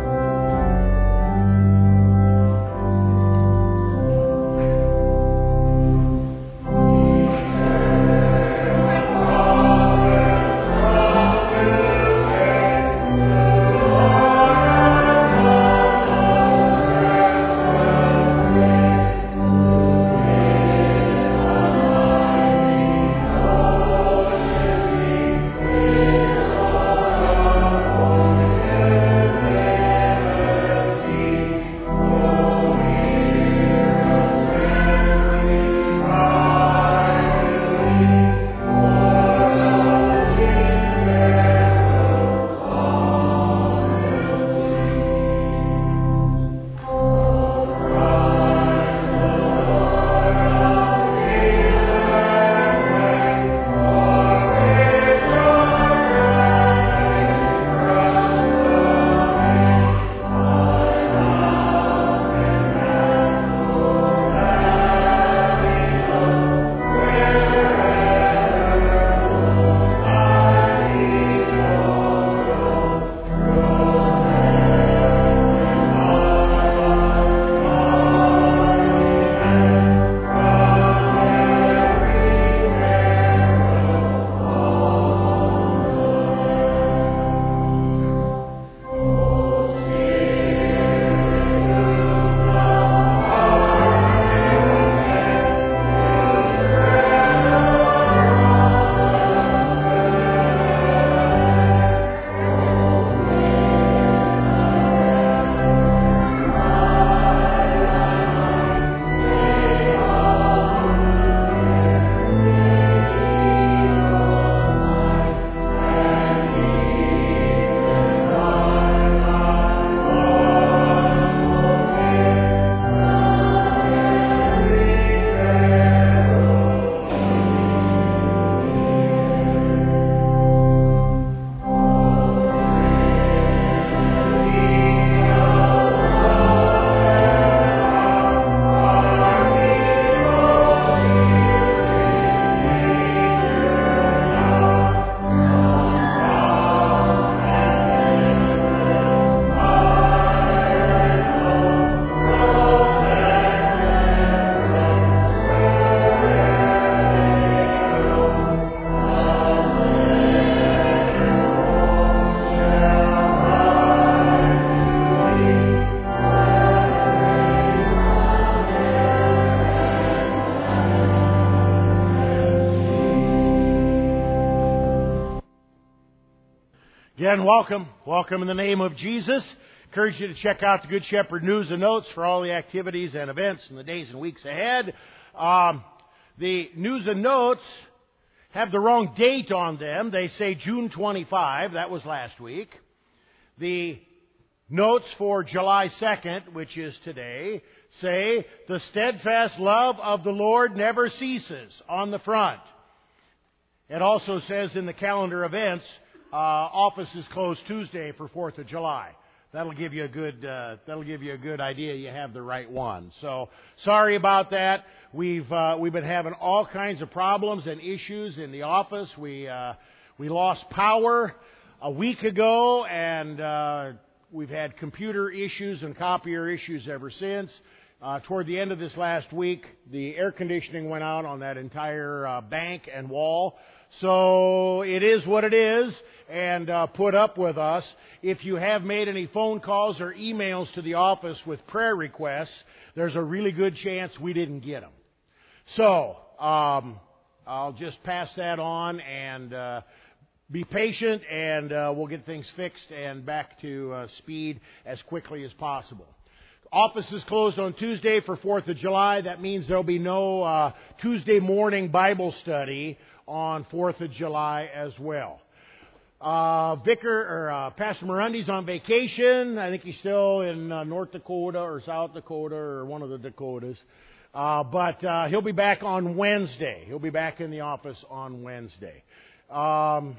Again, welcome. Welcome in the name of Jesus. Encourage you to check out the Good Shepherd News and Notes for all the activities and events in the days and weeks ahead. Um, the News and Notes have the wrong date on them. They say June twenty-fifth. That was last week. The notes for July second, which is today, say, "The steadfast love of the Lord never ceases," on the front. It also says in the calendar events, uh, office is closed Tuesday for fourth of July. That'll give you a good, uh, that'll give you a good idea you have the right one. So, sorry about that. We've, uh, we've been having all kinds of problems and issues in the office. We, uh, we lost power a week ago, and, uh, we've had computer issues and copier issues ever since. Uh, toward the end of this last week, the air conditioning went out on that entire uh, bank and wall. So it is what it is, and uh, put up with us. If you have made any phone calls or emails to the office with prayer requests, there's a really good chance we didn't get them. So um, I'll just pass that on and uh, be patient, and uh, we'll get things fixed and back to uh, speed as quickly as possible. Office is closed on Tuesday for fourth of July. That means there'll be no uh, Tuesday morning Bible study on fourth of July as well. Uh, Vicar, or uh, Pastor Morundi's on vacation. I think he's still in uh, North Dakota or South Dakota or one of the Dakotas. Uh, but uh, he'll be back on Wednesday. He'll be back in the office on Wednesday. Um,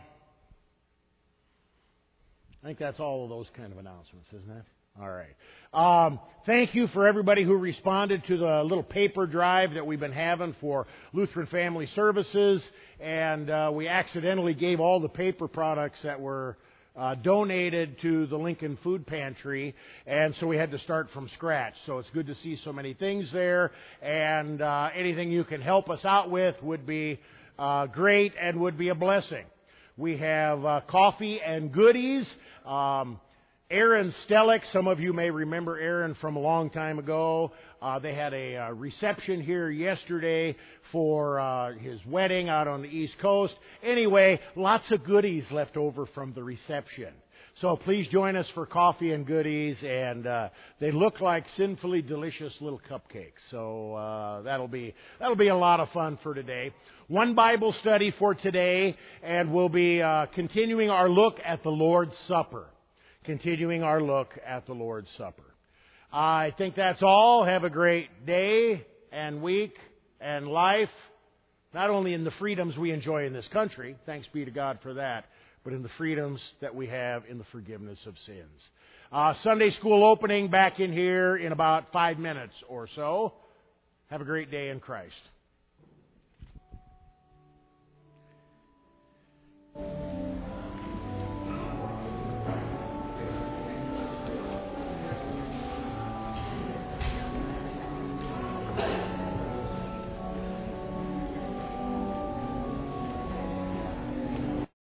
I think that's all of those kind of announcements, isn't it? All right. Um, thank you for everybody who responded to the little paper drive that we've been having for Lutheran Family Services. And uh, we accidentally gave all the paper products that were uh, donated to the Lincoln Food Pantry. And so we had to start from scratch. So it's good to see so many things there. And uh, anything you can help us out with would be uh, great and would be a blessing. We have uh, coffee and goodies. Um, Aaron Stellick, some of you may remember Aaron from a long time ago. Uh, they had a uh, reception here yesterday for uh, his wedding out on the East Coast. Anyway, lots of goodies left over from the reception. So please join us for coffee and goodies, and uh, they look like sinfully delicious little cupcakes. So uh, that'll be that'll be a lot of fun for today. One Bible study for today, and we'll be uh, continuing our look at the Lord's Supper. Continuing our look at the Lord's Supper. I think that's all. Have a great day and week and life, not only in the freedoms we enjoy in this country, thanks be to God for that, but in the freedoms that we have in the forgiveness of sins. Uh, Sunday school opening back in here in about five minutes or so. Have a great day in Christ.